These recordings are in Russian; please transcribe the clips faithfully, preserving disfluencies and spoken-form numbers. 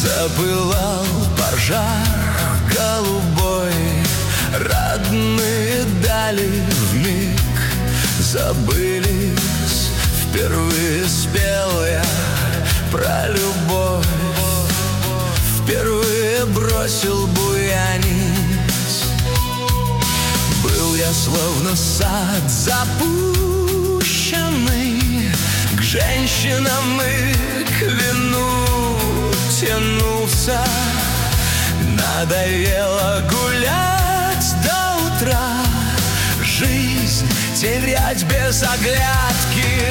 Запылал пожар голубой, родные дали вмиг забылись. Впервые спел я про любовь, впервые бросил буянить. Был я словно сад запущенный, к женщинам и к вину тянулся. Надоело гулять до утра, жизнь терять без оглядки.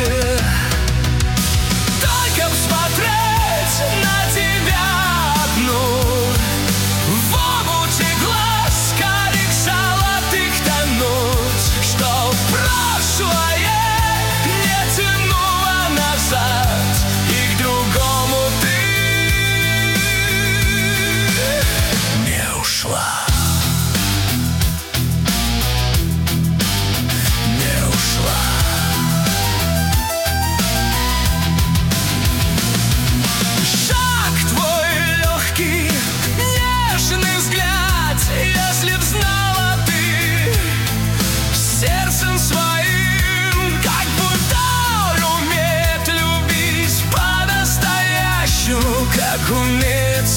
Только посмотреть на тебя одну, в омуте глаз карих золотых тонуть, что прошлое не тянуло назад, и к другому ты не ушла. Как умеет